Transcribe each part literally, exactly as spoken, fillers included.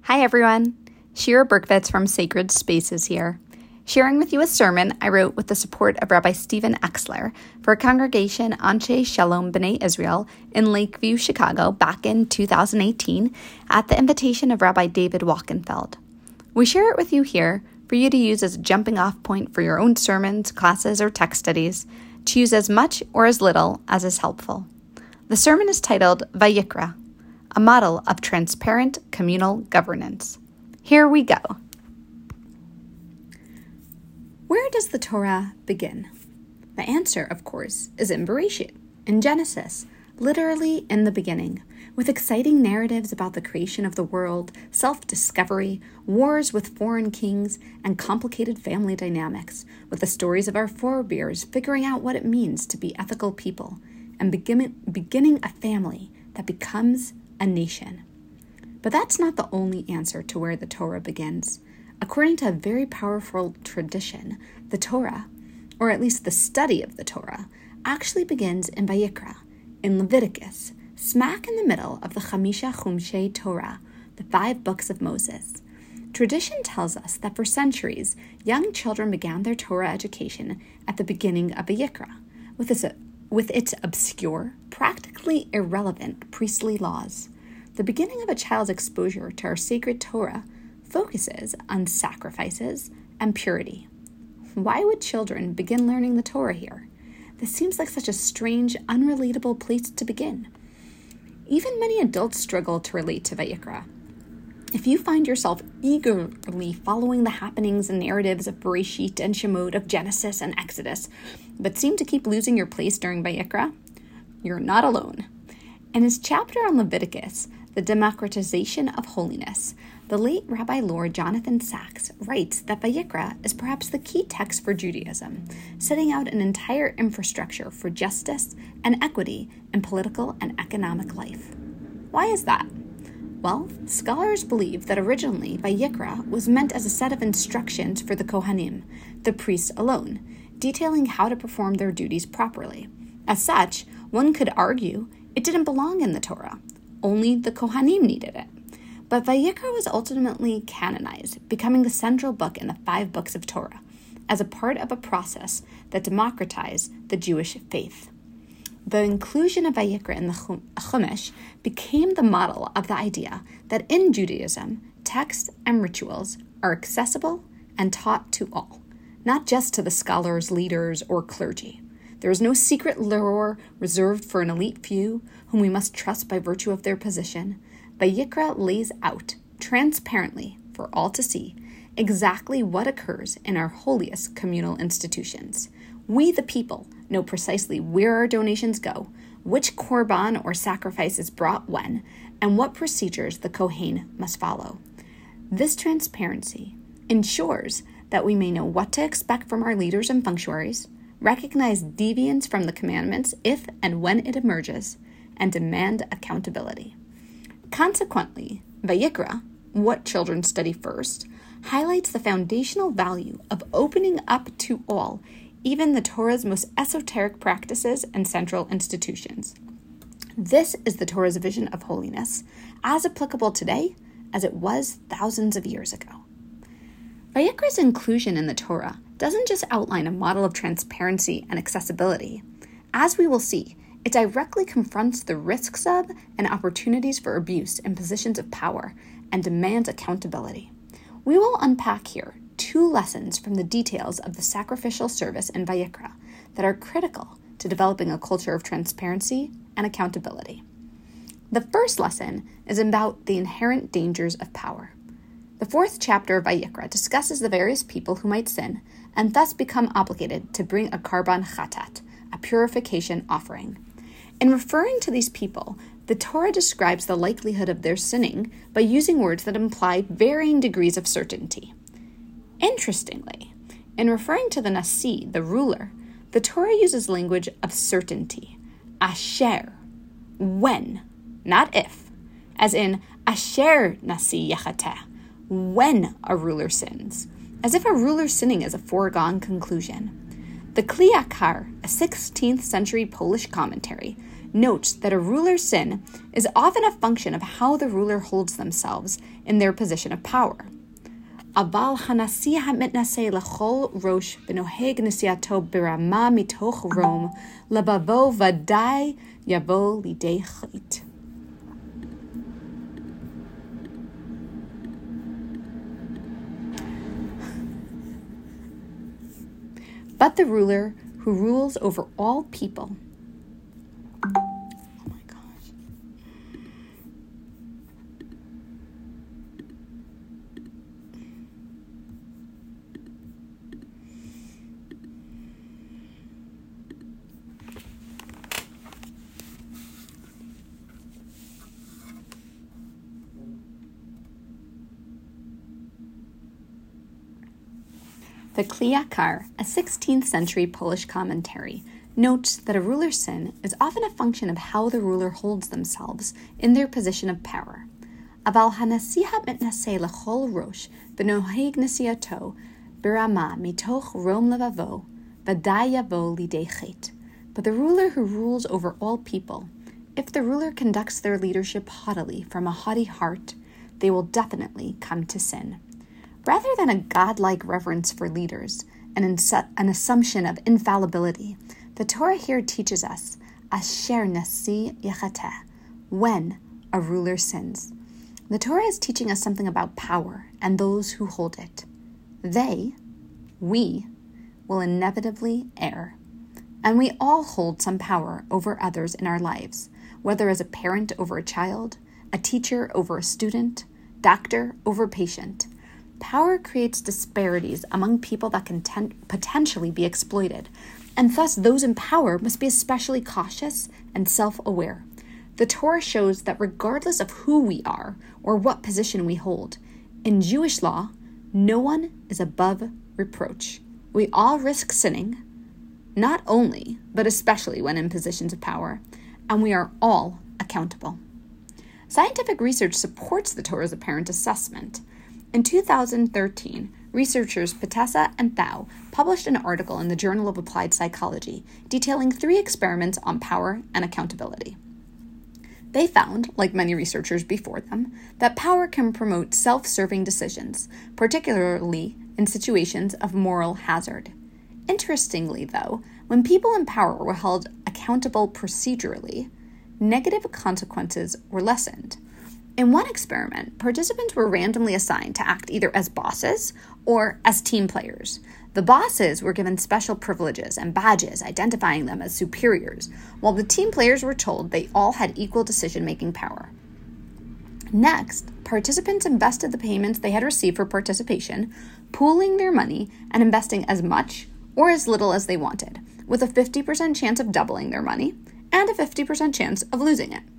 Hi everyone, Shira Berkowitz from Sacred Spaces here, sharing with you a sermon I wrote with the support of Rabbi Stephen Exler for a congregation Anshe Shalom B'nai Israel in Lakeview, Chicago back in two thousand eighteen at the invitation of Rabbi David Wachenfeld. We share it with you here for you to use as a jumping off point for your own sermons, classes, or text studies, to use as much or as little as is helpful. The sermon is titled Vayikra, a model of transparent communal governance. Here we go. Where does the Torah begin? The answer, of course, is in Bereshit, in Genesis, literally in the beginning, with exciting narratives about the creation of the world, self-discovery, wars with foreign kings, and complicated family dynamics, with the stories of our forebears figuring out what it means to be ethical people, and begin, beginning a family that becomes a nation. But that's not the only answer to where the Torah begins. According to a very powerful tradition, the Torah, or at least the study of the Torah, actually begins in Vayikra, in Leviticus, smack in the middle of the Chamisha Chumshei Torah, the five books of Moses. Tradition tells us that for centuries, young children began their Torah education at the beginning of Vayikra, with its with its obscure, practically irrelevant priestly laws. The beginning of a child's exposure to our sacred Torah focuses on sacrifices and purity. Why would children begin learning the Torah here? This seems like such a strange, unrelatable place to begin. Even many adults struggle to relate to Vayikra. If you find yourself eagerly following the happenings and narratives of Bereshit and Shemot, of Genesis and Exodus, but seem to keep losing your place during Vayikra, you're not alone. In his chapter on Leviticus, The Democratization of Holiness, the late Rabbi Lord Jonathan Sacks writes that Vayikra is perhaps the key text for Judaism, setting out an entire infrastructure for justice and equity in political and economic life. Why is that? Well, scholars believe that originally Vayikra was meant as a set of instructions for the Kohanim, the priests alone, detailing how to perform their duties properly. As such, one could argue it didn't belong in the Torah. Only the Kohanim needed it. But Vayikra was ultimately canonized, becoming the central book in the five books of Torah, as a part of a process that democratized the Jewish faith. The inclusion of Vayikra in the Chumash became the model of the idea that in Judaism, texts and rituals are accessible and taught to all, not just to the scholars, leaders, or clergy. There is no secret lore reserved for an elite few whom we must trust by virtue of their position. Vayikra lays out, transparently, for all to see, exactly what occurs in our holiest communal institutions. We, the people, know precisely where our donations go, which korban or sacrifice is brought when, and what procedures the Kohen must follow. This transparency ensures that we may know what to expect from our leaders and functionaries, recognize deviance from the commandments if and when it emerges, and demand accountability. Consequently, Vayikra, what children study first, highlights the foundational value of opening up to all, even the Torah's most esoteric practices and central institutions. This is the Torah's vision of holiness, as applicable today as it was thousands of years ago. Vayikra's inclusion in the Torah doesn't just outline a model of transparency and accessibility. As we will see, it directly confronts the risks of and opportunities for abuse in positions of power and demands accountability. We will unpack here two lessons from the details of the sacrificial service in Vayikra that are critical to developing a culture of transparency and accountability. The first lesson is about the inherent dangers of power. The fourth chapter of Vayikra discusses the various people who might sin and thus become obligated to bring a karban chatat, a purification offering. In referring to these people, the Torah describes the likelihood of their sinning by using words that imply varying degrees of certainty. Interestingly, in referring to the Nasi, the ruler, the Torah uses language of certainty, asher, when, not if, as in asher Nasi yachateh, when a ruler sins, as if a ruler sinning is a foregone conclusion. The Kli Yakar, a sixteenth century Polish commentary, notes that a ruler's sin is often a function of how the ruler holds themselves in their position of power. אבל הנשיא המתנשא לכל ראש ונוהג נשיאתו ברמה מתוך רום, לבבו ודאי יבוא לידי חטא. But the ruler who rules over all people. Oh my gosh. The Kli Yakar, a sixteenth century Polish commentary, notes that a ruler's sin is often a function of how the ruler holds themselves in their position of power. אבל הנשיא המתנשא לכל ראש ונוהג נשיאתו ברמה מתוך רום לבבו ודאי יבוא לידי חטא. But the ruler who rules over all people, if the ruler conducts their leadership haughtily from a haughty heart, they will definitely come to sin. Rather than a godlike reverence for leaders and an assumption of infallibility, the Torah here teaches us, Asher nasi yachateh, when a ruler sins. The Torah is teaching us something about power and those who hold it. They, we, will inevitably err. And we all hold some power over others in our lives, whether as a parent over a child, a teacher over a student, doctor over patient. Power creates disparities among people that can ten- potentially be exploited, and thus those in power must be especially cautious and self-aware. The Torah shows that regardless of who we are or what position we hold, in Jewish law, no one is above reproach. We all risk sinning, not only, but especially when in positions of power, and we are all accountable. Scientific research supports the Torah's apparent assessment. In two thousand thirteen, researchers Patessa and Thau published an article in the Journal of Applied Psychology detailing three experiments on power and accountability. They found, like many researchers before them, that power can promote self-serving decisions, particularly in situations of moral hazard. Interestingly, though, when people in power were held accountable procedurally, negative consequences were lessened. In one experiment, participants were randomly assigned to act either as bosses or as team players. The bosses were given special privileges and badges identifying them as superiors, while the team players were told they all had equal decision-making power. Next, participants invested the payments they had received for participation, pooling their money and investing as much or as little as they wanted, with a fifty percent chance of doubling their money and a fifty percent chance of losing it.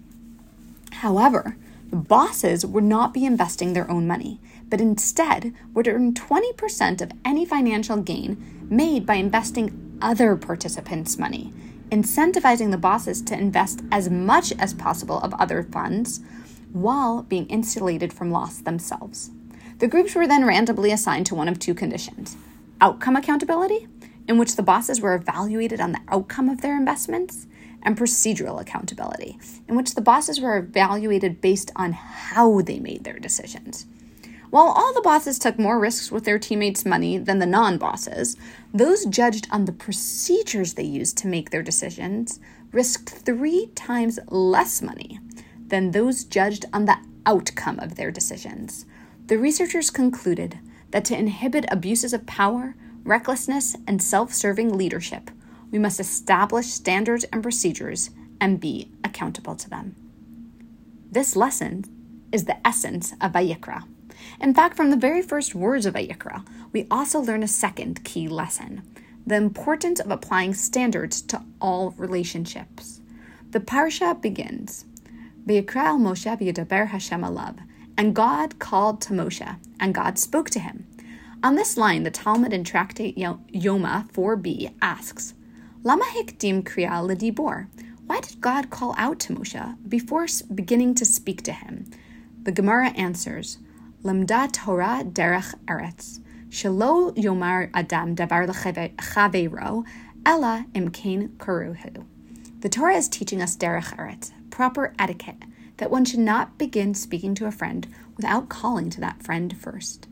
However, the bosses would not be investing their own money, but instead would earn twenty percent of any financial gain made by investing other participants' money, incentivizing the bosses to invest as much as possible of other funds while being insulated from loss themselves. The groups were then randomly assigned to one of two conditions: outcome accountability, in which the bosses were evaluated on the outcome of their investments, and procedural accountability, in which the bosses were evaluated based on how they made their decisions. While all the bosses took more risks with their teammates' money than the non-bosses, those judged on the procedures they used to make their decisions risked three times less money than those judged on the outcome of their decisions. The researchers concluded that to inhibit abuses of power, recklessness, and self-serving leadership, we must establish standards and procedures and be accountable to them. This lesson is the essence of Vayikra. In fact, from the very first words of Vayikra, we also learn a second key lesson: the importance of applying standards to all relationships. The parsha begins, Vayikra el Moshe v'yedaber Hashem alav, and God called to Moshe, and God spoke to him. On this line, the Talmud in Tractate Yoma four b asks, Lama hikdim kriya ledibor? Why did God call out to Moshe before beginning to speak to him? The Gemara answers, Lamda Torah derech eretz, shelo yomar adam davar lechaveiro, ella imkain karuhu. The Torah is teaching us derech eretz, proper etiquette, that one should not begin speaking to a friend without calling to that friend first.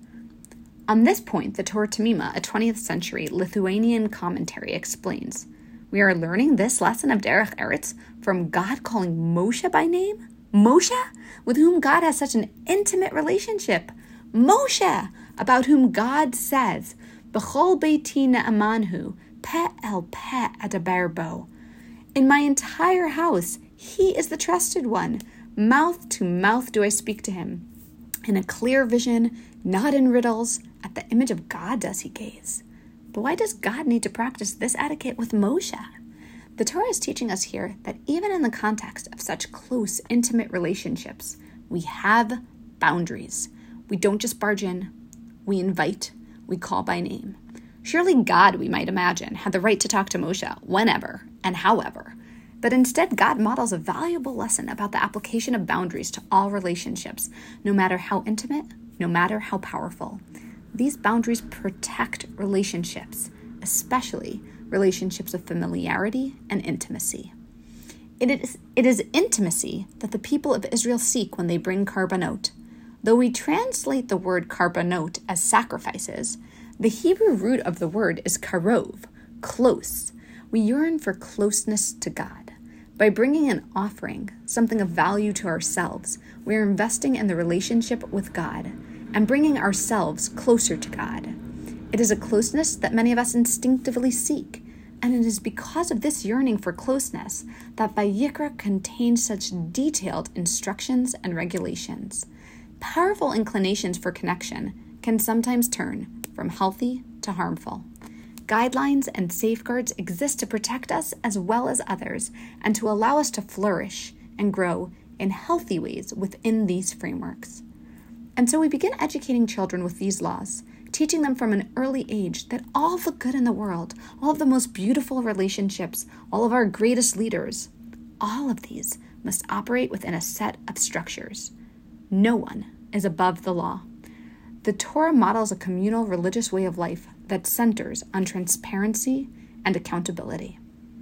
On this point, the Torah Tamima, a twentieth century Lithuanian commentary, explains, we are learning this lesson of derech eretz from God calling Moshe by name? Moshe, with whom God has such an intimate relationship. Moshe, about whom God says, B'chol beiti ne'amanhu, peh el peh adaber bo. In my entire house, he is the trusted one. Mouth to mouth do I speak to him. In a clear vision, not in riddles, at the image of God does he gaze. But why does God need to practice this etiquette with Moshe? The Torah is teaching us here that even in the context of such close, intimate relationships, we have boundaries. We don't just barge in, we invite, we call by name. Surely God, we might imagine, had the right to talk to Moshe whenever and however. But instead, God models a valuable lesson about the application of boundaries to all relationships, no matter how intimate, no matter how powerful. These boundaries protect relationships, especially relationships of familiarity and intimacy. It is, it is intimacy that the people of Israel seek when they bring karbanot. Though we translate the word karbanot as sacrifices, the Hebrew root of the word is karov, close. We yearn for closeness to God. By bringing an offering, something of value to ourselves, we are investing in the relationship with God and bringing ourselves closer to God. It is a closeness that many of us instinctively seek, and it is because of this yearning for closeness that Vayikra contains such detailed instructions and regulations. Powerful inclinations for connection can sometimes turn from healthy to harmful. Guidelines and safeguards exist to protect us as well as others and to allow us to flourish and grow in healthy ways within these frameworks. And so we begin educating children with these laws, teaching them from an early age that all the good in the world, all of the most beautiful relationships, all of our greatest leaders, all of these must operate within a set of structures. No one is above the law. The Torah models a communal religious way of life that centers on transparency and accountability.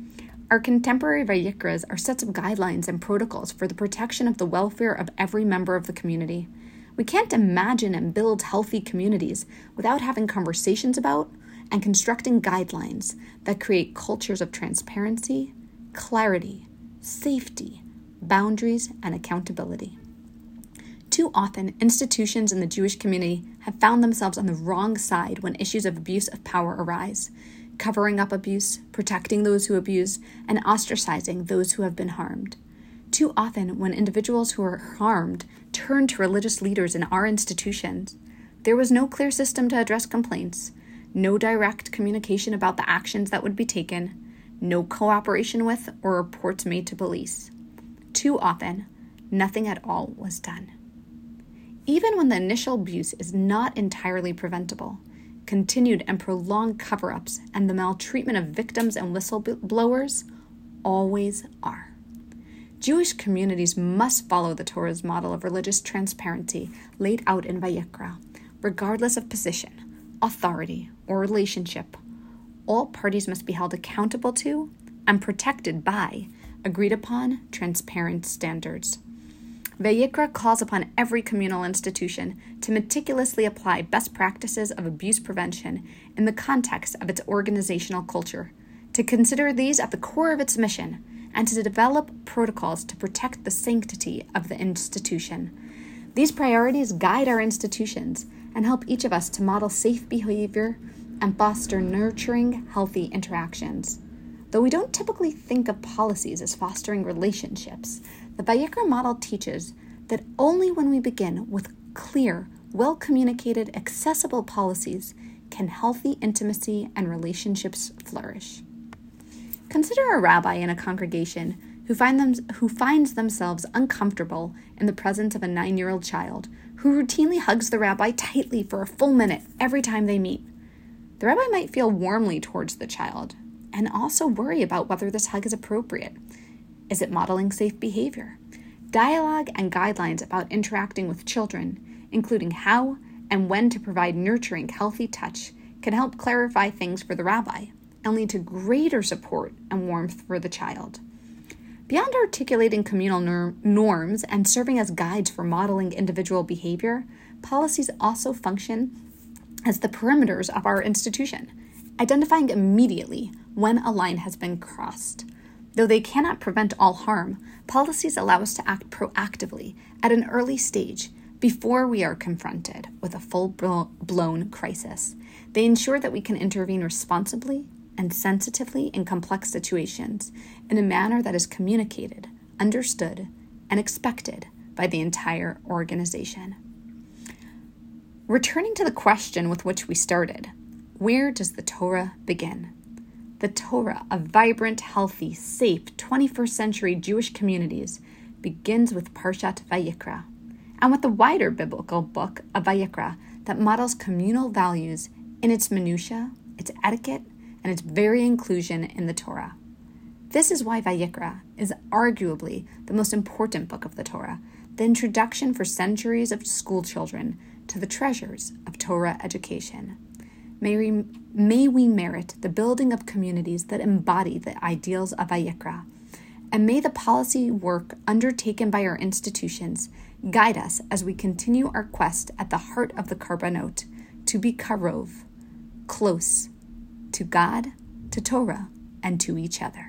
Our contemporary Vayikras are sets of guidelines and protocols for the protection of the welfare of every member of the community. We can't imagine and build healthy communities without having conversations about and constructing guidelines that create cultures of transparency, clarity, safety, boundaries, and accountability. Too often, institutions in the Jewish community have found themselves on the wrong side when issues of abuse of power arise, covering up abuse, protecting those who abuse, and ostracizing those who have been harmed. Too often, when individuals who are harmed turn to religious leaders in our institutions, there was no clear system to address complaints, no direct communication about the actions that would be taken, no cooperation with or reports made to police. Too often, nothing at all was done. Even when the initial abuse is not entirely preventable, continued and prolonged cover-ups and the maltreatment of victims and whistleblowers always are. Jewish communities must follow the Torah's model of religious transparency laid out in Vayikra, regardless of position, authority, or relationship. All parties must be held accountable to and protected by agreed-upon, transparent standards. Vayikra calls upon every communal institution to meticulously apply best practices of abuse prevention in the context of its organizational culture, to consider these at the core of its mission, and to develop protocols to protect the sanctity of the institution. These priorities guide our institutions and help each of us to model safe behavior and foster nurturing, healthy interactions. Though we don't typically think of policies as fostering relationships, the Vayikra model teaches that only when we begin with clear, well-communicated, accessible policies can healthy intimacy and relationships flourish. Consider a rabbi in a congregation who, find them, who finds themselves uncomfortable in the presence of a nine-year-old child who routinely hugs the rabbi tightly for a full minute every time they meet. The rabbi might feel warmly towards the child and also worry about whether this hug is appropriate. Is it modeling safe behavior? Dialogue and guidelines about interacting with children, including how and when to provide nurturing, healthy touch, can help clarify things for the rabbi and lead to greater support and warmth for the child. Beyond articulating communal norm- norms and serving as guides for modeling individual behavior, policies also function as the perimeters of our institution, identifying immediately when a line has been crossed. Though they cannot prevent all harm, policies allow us to act proactively at an early stage before we are confronted with a full-blown crisis. They ensure that we can intervene responsibly and sensitively in complex situations in a manner that is communicated, understood, and expected by the entire organization. Returning to the question with which we started, where does the Torah begin? The Torah of vibrant, healthy, safe twenty-first century Jewish communities begins with Parshat Vayikra, and with the wider biblical book of Vayikra that models communal values in its minutiae, its etiquette, and its very inclusion in the Torah. This is why Vayikra is arguably the most important book of the Torah, the introduction for centuries of school children to the treasures of Torah education. May we, may we merit the building of communities that embody the ideals of Vayikra, and may the policy work undertaken by our institutions guide us as we continue our quest at the heart of the Karbanot to be Karov, close to God, to Torah, and to each other.